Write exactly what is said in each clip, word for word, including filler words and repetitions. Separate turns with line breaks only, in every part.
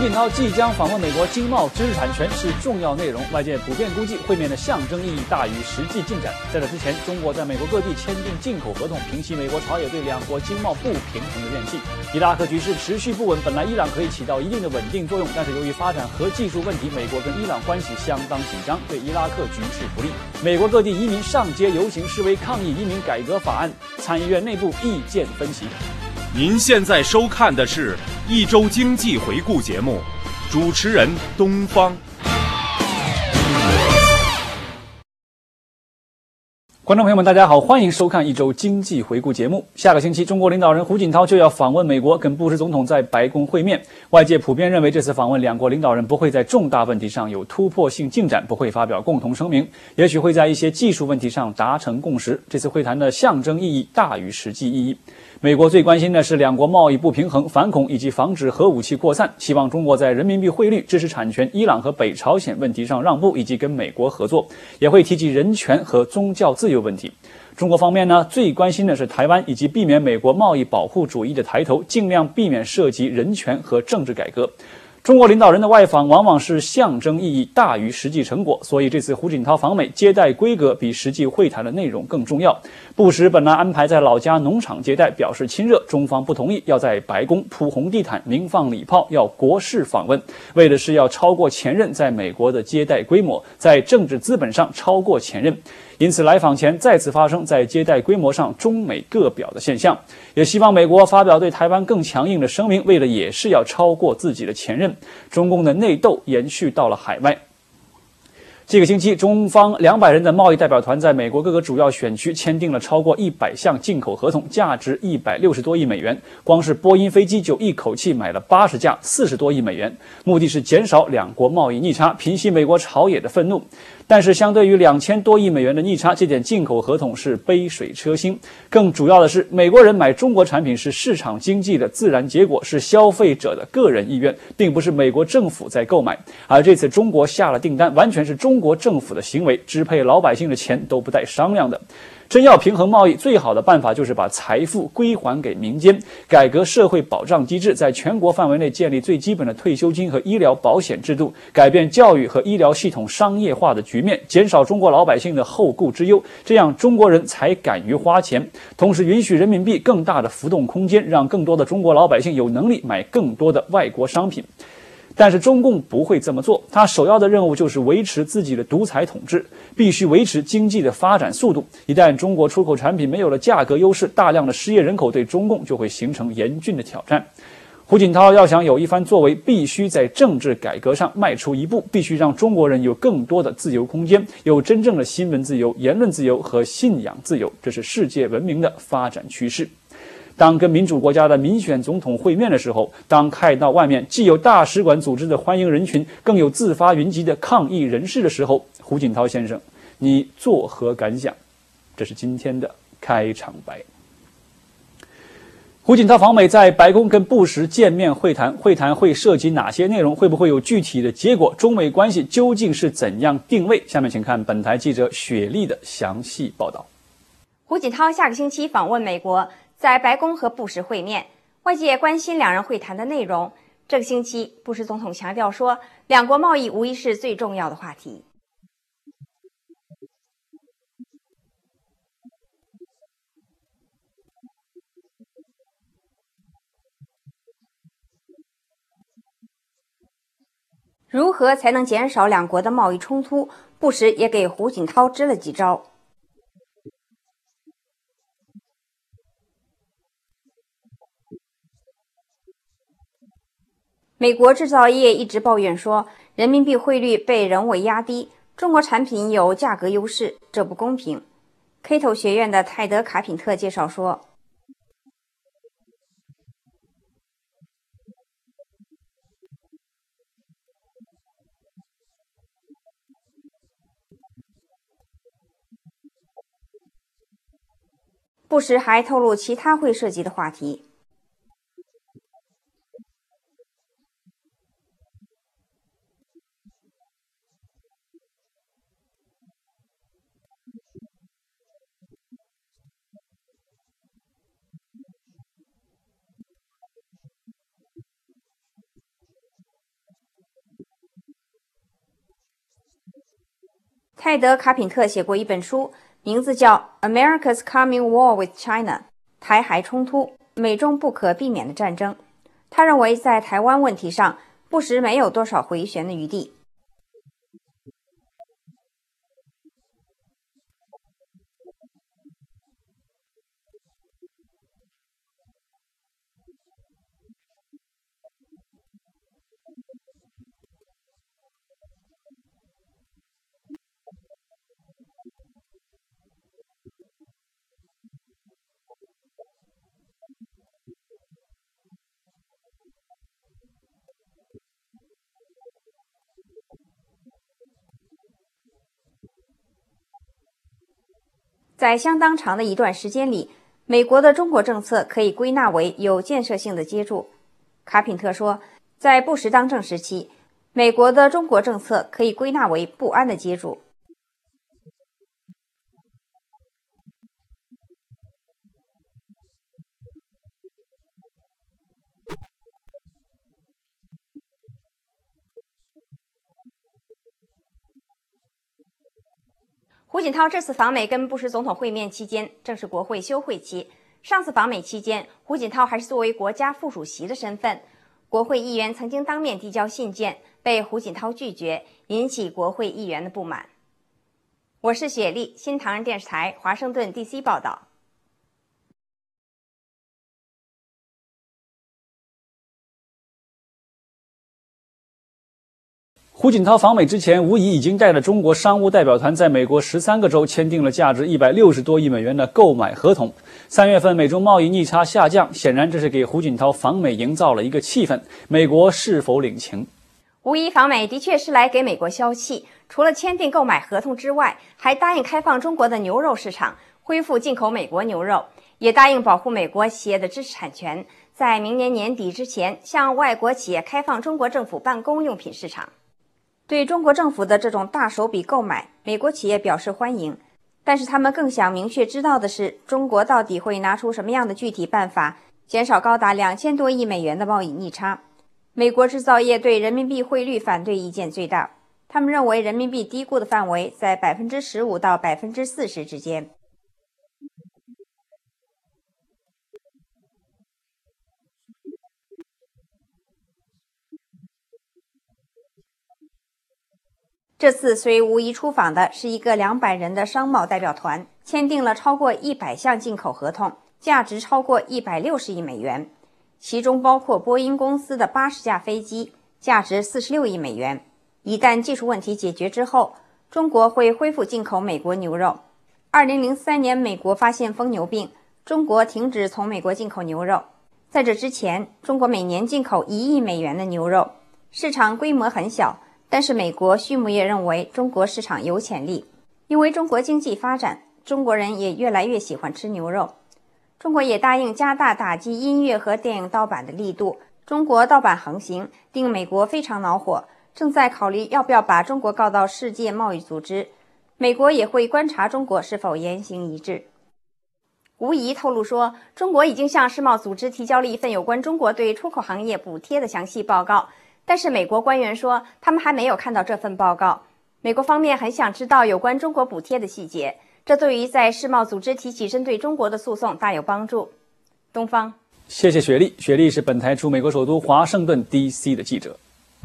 锦涛即将访问美国，经贸知识产权是重要内容，外界普遍估计会面的象征意义大于实际进展。在这之前，中国在美国各地签订进口合同，平息美国朝野对两国经贸不平衡的怨气。伊拉克局势持续不稳，本来伊朗可以起到一定的稳定作用，但是由于发展核技术问题，美国跟伊朗关系相当紧张，对伊拉克局势不利。美国各地移民上街游行示威抗议移民改革法案，参议院内部意见分歧。
您现在收看的是一周经济回顾节目，主持人东方。
观众朋友们，大家好，欢迎收看一周经济回顾节目。下个星期，中国领导人胡锦涛就要访问美国，跟布什总统在白宫会面。外界普遍认为，这次访问两国领导人不会在重大问题上有突破性进展，不会发表共同声明，也许会在一些技术问题上达成共识。这次会谈的象征意义大于实际意义。美国最关心的是两国贸易不平衡、反恐以及防止核武器扩散，希望中国在人民币汇率、知识产权、伊朗和北朝鲜问题上让步，以及跟美国合作，也会提及人权和宗教自由问题。中国方面呢，最关心的是台湾以及避免美国贸易保护主义的抬头，尽量避免涉及人权和政治改革。中国领导人的外访往往是象征意义大于实际成果，所以这次胡锦涛访美接待规格比实际会谈的内容更重要。布什本来安排在老家农场接待，表示亲热，中方不同意，要在白宫铺红地毯、鸣放礼炮，要国事访问，为的是要超过前任在美国的接待规模，在政治资本上超过前任。因此来访前再次发生在接待规模上中美各表的现象，也希望美国发表对台湾更强硬的声明，为了也是要超过自己的前任。中共的内斗延续到了海外。这个星期，中方两百人的贸易代表团在美国各个主要选区签订了超过一百项进口合同，价值一百六十多亿美元。光是波音飞机就一口气买了八十架，四十多亿美元，目的是减少两国贸易逆差，平息美国朝野的愤怒。但是相对于两千多亿美元的逆差，这点进口合同是杯水车薪。更主要的是，美国人买中国产品是市场经济的自然结果，是消费者的个人意愿，并不是美国政府在购买。而这次中国下了订单，完全是中国政府的行为，支配老百姓的钱都不带商量的。真要平衡贸易，最好的办法就是把财富归还给民间，改革社会保障机制，在全国范围内建立最基本的退休金和医疗保险制度，改变教育和医疗系统商业化的局面，减少中国老百姓的后顾之忧，这样中国人才敢于花钱。同时允许人民币更大的浮动空间，让更多的中国老百姓有能力买更多的外国商品。但是中共不会这么做，他首要的任务就是维持自己的独裁统治，必须维持经济的发展速度。一旦中国出口产品没有了价格优势，大量的失业人口对中共就会形成严峻的挑战。胡锦涛要想有一番作为，必须在政治改革上迈出一步，必须让中国人有更多的自由空间，有真正的新闻自由、言论自由和信仰自由，这是世界文明的发展趋势。当跟民主国家的民选总统会面的时候，当看到外面既有大使馆组织的欢迎人群，更有自发云集的抗议人士的时候，胡锦涛先生，你作何感想？这是今天的开场白。胡锦涛访美，在白宫跟布什见面会谈，会谈会涉及哪些内容？会不会有具体的结果？中美关系究竟是怎样定位？下面请看本台记者雪莉的详细报道。
胡锦涛下个星期访问美国，在白宫和布什会面，外界关心两人会谈的内容。这个星期，布什总统强调说，两国贸易无疑是最重要的话题。如何才能减少两国的贸易冲突？布什也给胡锦涛支了几招。美国制造业一直抱怨说，人民币汇率被人为压低，中国产品有价格优势，这不公平。Cato 学院的泰德·卡品特介绍说，布什还透露其他会涉及的话题。 泰德·卡品特写过一本书，名字叫《America's Coming War with China》，台海冲突，美中不可避免的战争。他认为，在台湾问题上，布什没有多少回旋的余地。在相当长的一段时间里，美国的中国政策可以归纳为有建设性的接触。卡品特说，在布什当政时期，美国的中国政策可以归纳为不安的接触。胡锦涛这次访美跟布什总统会面期间，正是国会休会期。上次访美期间，胡锦涛还是作为国家副主席的身份，国会议员曾经当面递交信件，被胡锦涛拒绝，引起国会议员的不满。我是雪莉，新唐人电视台华盛顿 D C 报道。
胡锦涛访美之前，无疑已经带着中国商务代表团在美国十三个州签订了价值一百六十多亿美元的购买合同。三月份美中贸易逆差下降，显然这是给胡锦涛访美营造了一个气氛。美国是否领情？
无疑，访美的确是来给美国消气。除了签订购买合同之外，还答应开放中国的牛肉市场，恢复进口美国牛肉，也答应保护美国企业的知识产权，在明年年底之前向外国企业开放中国政府办公用品市场。对中国政府的这种大手笔购买，美国企业表示欢迎，但是他们更想明确知道的是，中国到底会拿出什么样的具体办法，减少高达两千多亿美元的贸易逆差。美国制造业对人民币汇率反对意见最大，他们认为人民币低估的范围在百分之十五到百分之四十之间。这次随无疑出访的是一个两百人的商贸代表团，签订了超过一百项进口合同，价值超过一百六十亿美元，其中包括波音公司的八十架飞机，价值四十六亿美元。一旦技术问题解决之后，中国会恢复进口美国牛肉。二零零三年，美国发现疯牛病，中国停止从美国进口牛肉。在这之前，中国每年进口一亿美元的牛肉，市场规模很小。但是美国畜牧业认为中国市场有潜力，因为中国经济发展，中国人也越来越喜欢吃牛肉。中国也答应加大打击音乐和电影盗版的力度。中国盗版横行，令美国非常恼火，正在考虑要不要把中国告到世界贸易组织。美国也会观察中国是否言行一致。吴仪透露说，中国已经向世贸组织提交了一份有关中国对出口行业补贴的详细报告。但是美国官员说，他们还没有看到这份报告。美国方面很想知道有关中国补贴的细节，这对于在世贸组织提起针对中国的诉讼大有帮助。东方，
谢谢雪莉。雪莉是本台驻美国首都华盛顿 D C 的记者。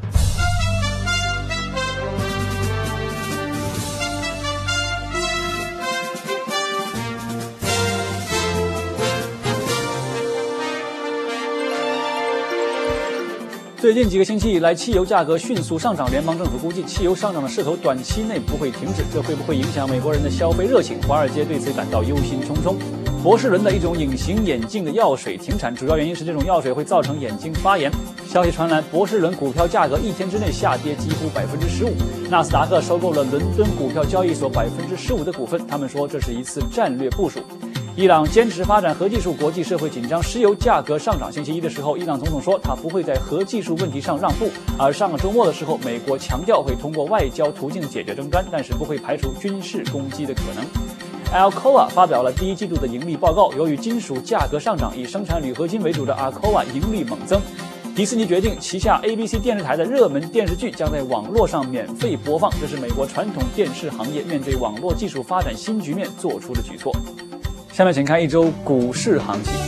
最近几个星期以来，汽油价格迅速上涨，联邦政府估计汽油上涨的势头短期内不会停止，这会不会影响美国人的消费热情？华尔街对此感到忧心忡忡。博士伦的一种隐形眼镜的药水停产，主要原因是这种药水会造成眼睛发炎。消息传来，博士伦股票价格一天之内下跌几乎百分之十五。纳斯达克收购了伦敦股票交易所百分之十五的股份，他们说这是一次战略部署。伊朗坚持发展核技术，国际社会紧张，石油价格上涨。星期一的时候，伊朗总统说他不会在核技术问题上让步。而上个周末的时候，美国强调会通过外交途径解决争端，但是不会排除军事攻击的可能。Alcoa 发表了第一季度的盈利报告，由于金属价格上涨，以生产铝合金为主的 Alcoa 盈利猛增。 迪士尼决定旗下 A B C 电视台的热门电视剧将在网络上免费播放，这是美国传统电视行业面对网络技术发展新局面做出的举措。下面请看一周股市行情。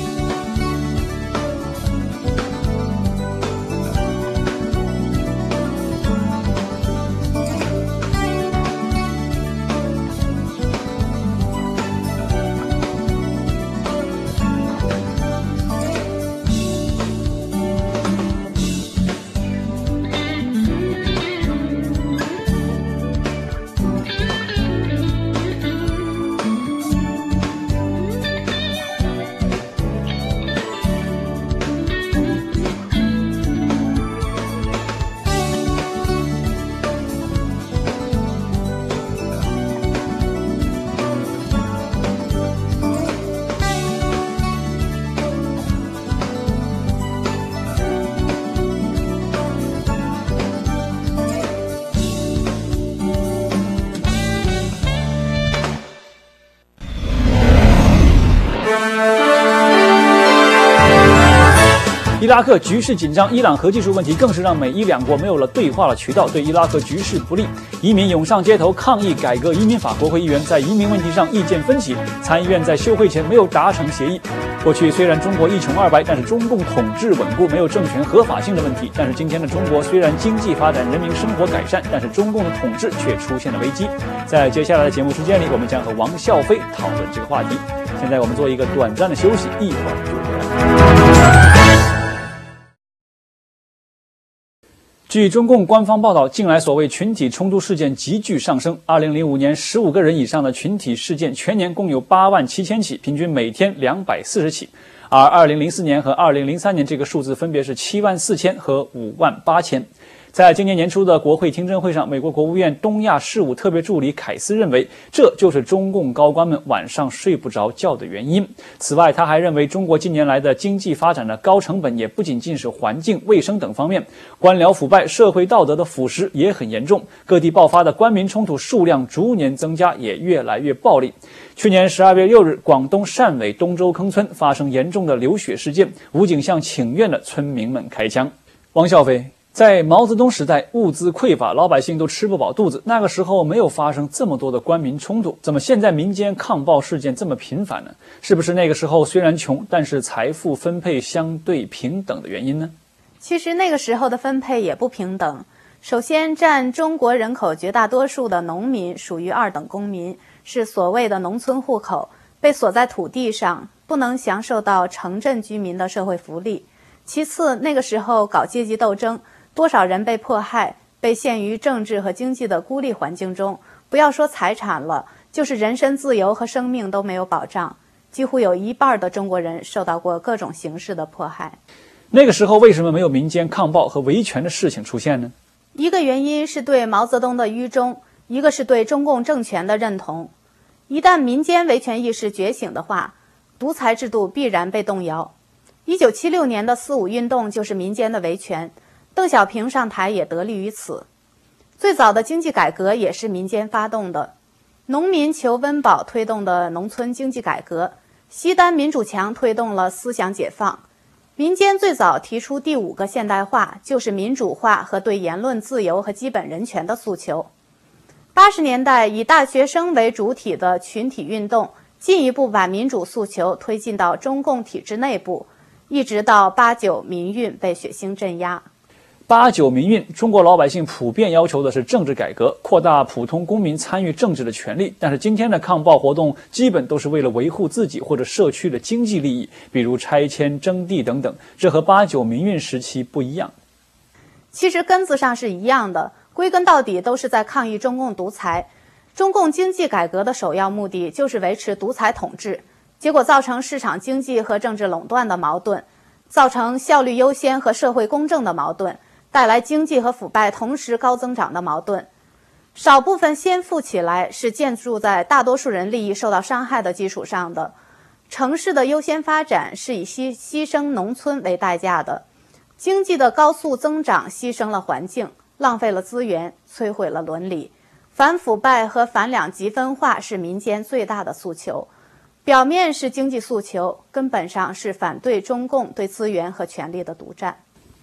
伊拉克局势紧张，伊朗核技术问题更是让美伊两国没有了对话的渠道，对伊拉克局势不利。移民涌上街头抗议改革移民法，国会议员在移民问题上意见分歧，参议院在休会前没有达成协议。过去虽然中国一穷二白，但是中共统治稳固，没有政权合法性的问题。但是今天的中国虽然经济发展，人民生活改善，但是中共的统治却出现了危机。在接下来的节目时间里，我们将和王笑飞讨论这个话题。现在我们做一个短暂的休息，一会儿就回来。据中共官方报道，近来所谓群体冲突事件急剧上升。二零零五年，十五个人以上的群体事件全年共有八万七千起，平均每天两百四十起。而二零零四年和二零零三年这个数字分别是七万四千和五万八千。在今年年初的国会听证会上，美国国务院东亚事务特别助理凯斯认为，这就是中共高官们晚上睡不着觉的原因。此外，他还认为，中国近年来的经济发展的高成本也不仅仅是环境、卫生等方面，官僚腐败、社会道德的腐蚀也很严重。各地爆发的官民冲突数量逐年增加，也越来越暴力。去年十二月六日，广东汕尾东洲坑村发生严重的流血事件，武警向请愿的村民们开枪。王笑飞，在毛泽东时代，物资匮乏，老百姓都吃不饱肚子。那个时候没有发生这么多的官民冲突，怎么现在民间抗暴事件这么频繁呢？是不是那个时候虽然穷，但是财富分配相对平等的原因呢？
其实那个时候的分配也不平等。首先，占中国人口绝大多数的农民属于二等公民，是所谓的农村户口，被锁在土地上，不能享受到城镇居民的社会福利。其次，那个时候搞阶级斗争，多少人被迫害，被陷于政治和经济的孤立环境中，不要说财产了，就是人身自由和生命都没有保障。几乎有一半的中国人受到过各种形式的迫害。
那个时候为什么没有民间抗暴和维权的事情出现呢？
一个原因是对毛泽东的愚忠，一个是对中共政权的认同。一旦民间维权意识觉醒的话，独裁制度必然被动摇。一九七六年的四五运动就是民间的维权，邓小平上台也得力于此。最早的经济改革也是民间发动的，农民求温饱推动的农村经济改革，西单民主墙推动了思想解放。民间最早提出第五个现代化，就是民主化和对言论自由和基本人权的诉求。八十年代以大学生为主体的群体运动，进一步把民主诉求推进到中共体制内部，一直到八九民运被血腥镇压。
八九民运，中国老百姓普遍要求的是政治改革，扩大普通公民参与政治的权利。但是今天的抗暴活动基本都是为了维护自己或者社区的经济利益，比如拆迁、征地等等，这和八九民运时期不一样。
其实根子上是一样的，归根到底都是在抗议中共独裁。中共经济改革的首要目的就是维持独裁统治，结果造成市场经济和政治垄断的矛盾，造成效率优先和社会公正的矛盾，带来经济和腐败同时高增长的矛盾。少部分先富起来是建筑在大多数人利益受到伤害的基础上的。城市的优先发展是以牺牺牲农村为代价的。经济的高速增长牺牲了环境，浪费了资源，摧毁了伦理。反腐败和反两极分化是民间最大的诉求。表面是经济诉求，根本上是反对中共对资源和权力的独占。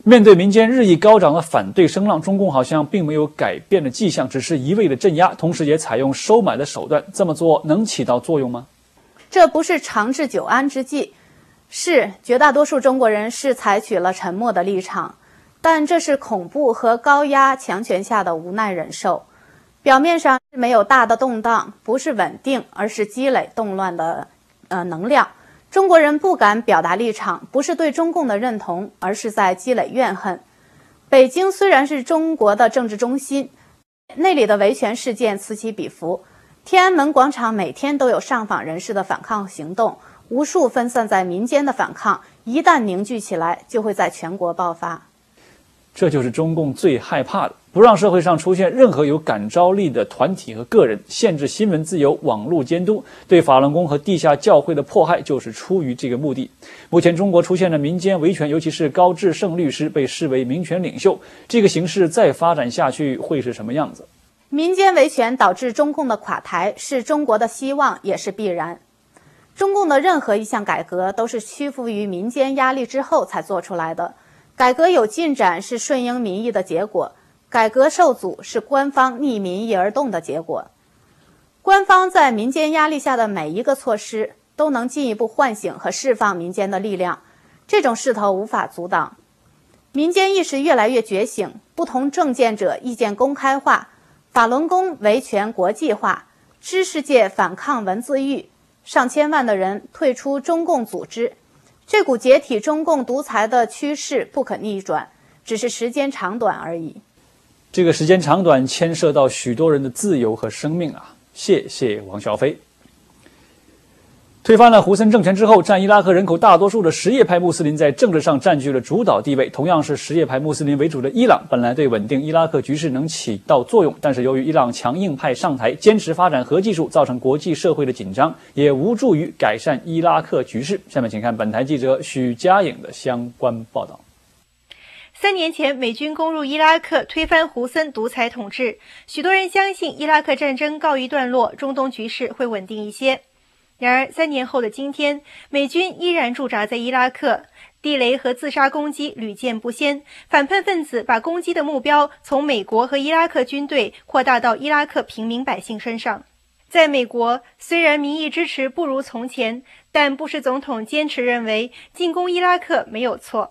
面对民间日益高涨的反对声浪，中共好像并没有改变的迹象，只是一味的镇压，同时也采用收买的手段。这么做能起到作用吗？
这不是长治久安之计，是绝大多数中国人是采取了沉默的立场，但这是恐怖和高压强权下的无奈忍受。表面上没有大的动荡，不是稳定，而是积累动乱的呃能量。中国人不敢表达立场，不是对中共的认同，而是在积累怨恨。北京虽然是中国的政治中心，那里的维权事件此起彼伏，天安门广场每天都有上访人士的反抗行动，无数分散在民间的反抗，一旦凝聚起来，就会在全国爆发。
这就是中共最害怕的，不让社会上出现任何有感召力的团体和个人，限制新闻自由，网络监督，对法轮功和地下教会的迫害就是出于这个目的。目前中国出现了民间维权，尤其是高志胜律师被视为民权领袖，这个形势再发展下去会是什么样子？
民间维权导致中共的垮台，是中国的希望，也是必然。中共的任何一项改革都是屈服于民间压力之后才做出来的。改革有进展是顺应民意的结果，改革受阻是官方逆民意而动的结果。官方在民间压力下的每一个措施都能进一步唤醒和释放民间的力量，这种势头无法阻挡。民间意识越来越觉醒，不同政见者意见公开化，法轮功维权国际化，知识界反抗文字狱，上千万的人退出中共组织。这股解体中共独裁的趋势不可逆转，只是时间长短而已。
这个时间长短牵涉到许多人的自由和生命啊！谢谢王小飞。推翻了胡森政权之后，占伊拉克人口大多数的什叶派穆斯林在政治上占据了主导地位。同样是什叶派穆斯林为主的伊朗，本来对稳定伊拉克局势能起到作用，但是由于伊朗强硬派上台，坚持发展核技术，造成国际社会的紧张，也无助于改善伊拉克局势。下面请看本台记者许佳颖的相关报道。
三年前，美军攻入伊拉克，推翻胡森独裁统治。许多人相信伊拉克战争告一段落，中东局势会稳定一些。然而，三年后的今天，美军依然驻扎在伊拉克，地雷和自杀攻击屡见不鲜。反叛分子把攻击的目标从美国和伊拉克军队扩大到伊拉克平民百姓身上。在美国，虽然民意支持不如从前，但布什总统坚持认为进攻伊拉克没有错。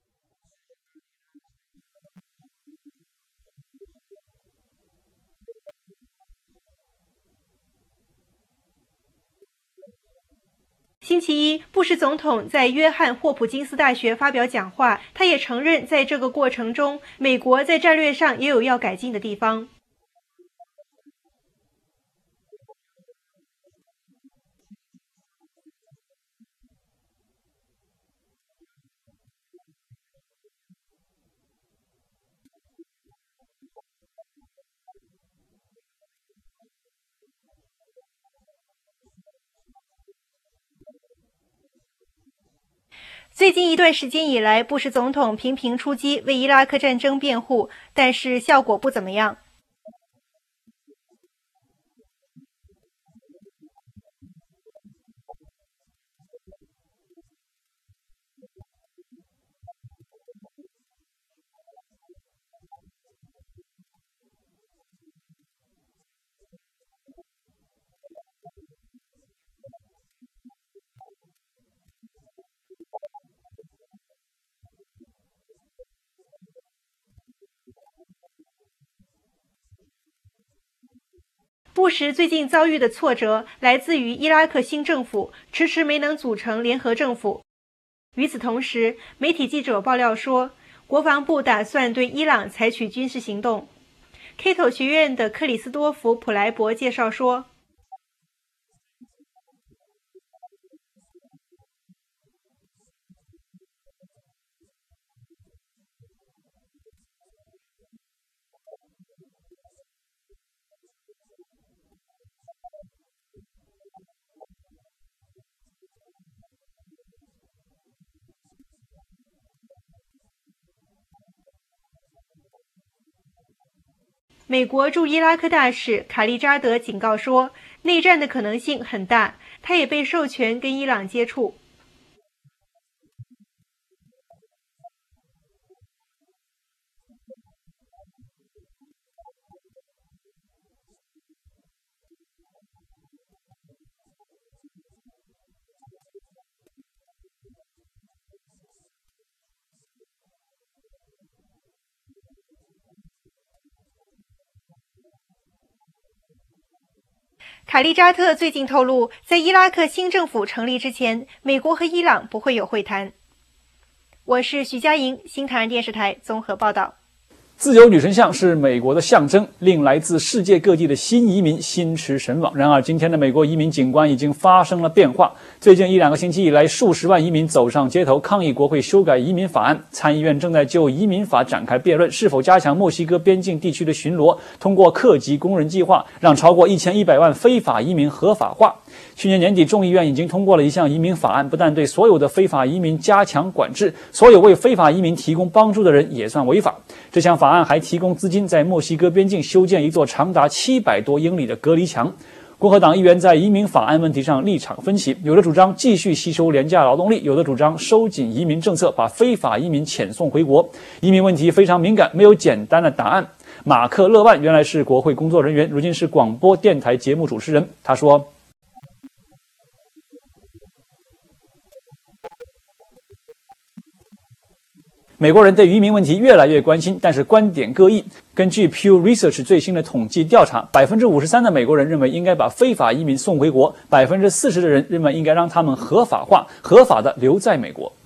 星期一，布什总统在约翰霍普金斯大学发表讲话，他也承认在这个过程中，美国在战略上也有要改进的地方。最近一段时间以来，布什总统频频出击为伊拉克战争辩护，但是效果不怎么样。布什最近遭遇的挫折来自于伊拉克新政府迟迟没能组成联合政府。与此同时，媒体记者爆料说，国防部打算对伊朗采取军事行动。Cato 学院的克里斯多夫·普莱伯介绍说，美国驻伊拉克大使卡利扎德警告说，内战的可能性很大，他也被授权跟伊朗接触。 卡利扎特最近透露，在伊拉克新政府成立之前，美国和伊朗不会有会谈。我是徐佳莹，新唐人电视台综合报道。
自由女神像是美国的象征，令来自世界各地的新移民心驰神往。然而，今天的美国移民景观已经发生了变化。最近一两个星期以来，数十万移民走上街头抗议国会修改移民法案。参议院正在就移民法展开辩论，是否加强墨西哥边境地区的巡逻，通过客籍工人计划，让超过一千一百万非法移民合法化。去年年底，众议院已经通过了一项移民法案，不但对所有的非法移民加强管制，所有为非法移民提供帮助的人也算违法。这项法案还提供资金，在墨西哥边境修建一座长达七百多英里的隔离墙。共和党议员在移民法案问题上立场分歧，有的主张继续吸收廉价劳动力，有的主张收紧移民政策，把非法移民遣送回国。移民问题非常敏感，没有简单的答案。马克·勒万原来是国会工作人员，如今是广播电台节目主持人。他说，美国人对移民问题越来越关心，但是观点各异。根据 Pew Research 最新的统计调查， 百分之五十三 的美国人认为应该把非法移民送回国， 百分之四十 的人认为应该让他们合法化，合法的留在美国。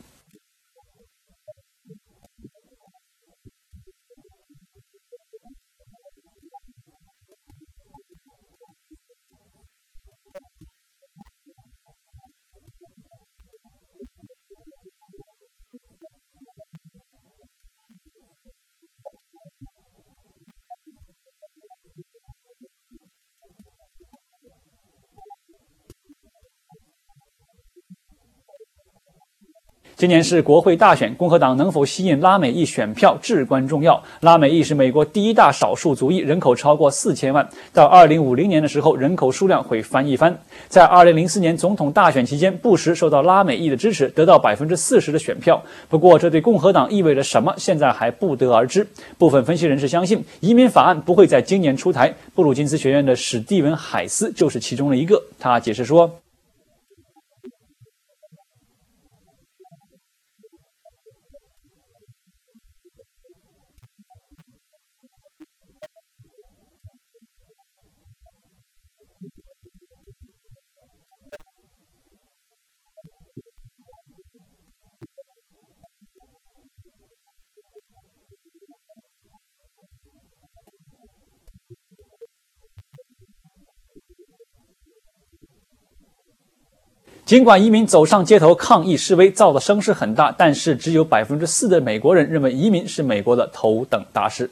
今年是国会大选，共和党能否吸引拉美裔选票至关重要。拉美裔是美国第一大少数族裔，人口超过四千万。到二零五零年的时候，人口数量会翻一番。在二零零四年总统大选期间，布什受到拉美裔的支持，得到百分之四十的选票。不过，这对共和党意味着什么，现在还不得而知。部分分析人士相信，移民法案不会在今年出台。布鲁金斯学院的史蒂文·海斯就是其中的一个。他解释说，尽管移民走上街头抗议示威，造的声势很大，但是只有 百分之四 的美国人认为移民是美国的头等大事。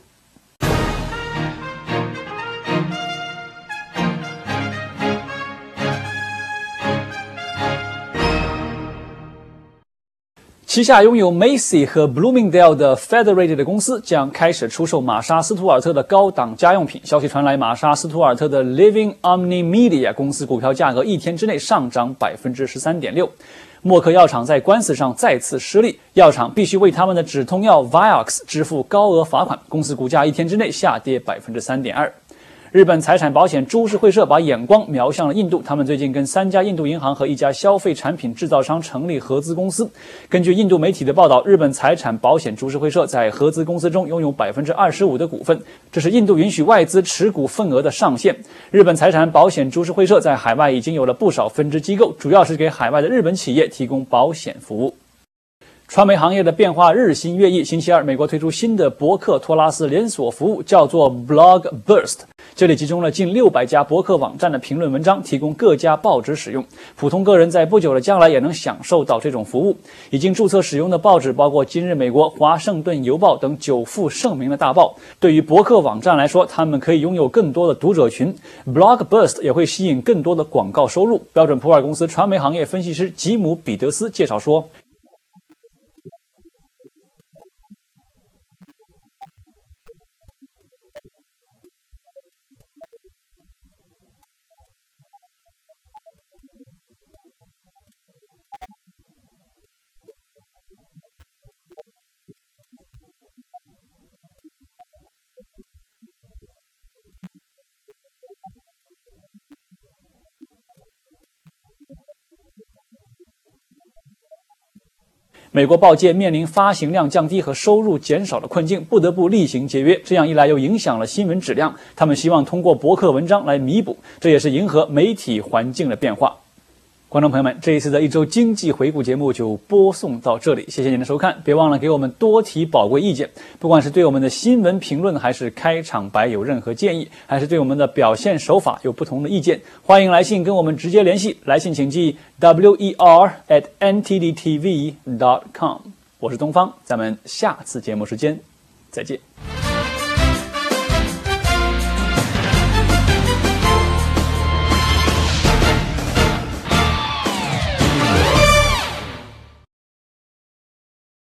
旗下拥有 Macy 和 Bloomingdale 的 Federated 公司将开始出售玛莎·斯图尔特的高档家用品。消息传来，玛莎·斯图尔特的 Living Omni Media 公司股票价格一天之内上涨 百分之十三点六。默克药厂在官司上再次失利，药厂必须为他们的止痛药 Vioxx 支付高额罚款，公司股价一天之内下跌 百分之三点二。日本财产保险株式会社把眼光瞄向了印度，他们最近跟三家印度银行和一家消费产品制造商成立合资公司。根据印度媒体的报道，日本财产保险株式会社在合资公司中拥有 百分之二十五 的股份，这是印度允许外资持股份额的上限。日本财产保险株式会社在海外已经有了不少分支机构，主要是给海外的日本企业提供保险服务。传媒行业的变化日新月异。星期二，美国推出新的博客托拉斯连锁服务，叫做 Blogburst。这里集中了近六百家博客网站的评论文章，提供各家报纸使用。普通个人在不久的将来也能享受到这种服务。已经注册使用的报纸包括《今日美国》、《华盛顿邮报》等久负盛名的大报。对于博客网站来说，他们可以拥有更多的读者群。Blogburst 也会吸引更多的广告收入。标准普尔公司传媒行业分析师吉姆·彼得斯介绍说， 美国报界面临发行量降低和收入减少的困境，不得不例行节约，这样一来又影响了新闻质量。他们希望通过博客文章来弥补，这也是迎合媒体环境的变化。观众朋友们，这一次的一周经济回顾节目就播送到这里，谢谢您的收看，别忘了给我们多提宝贵意见，不管是对我们的新闻评论还是开场白有任何建议，还是对我们的表现手法有不同的意见，欢迎来信跟我们直接联系，来信请寄 w e r at n t d t v dot com。 我是东方，咱们下次节目时间再见。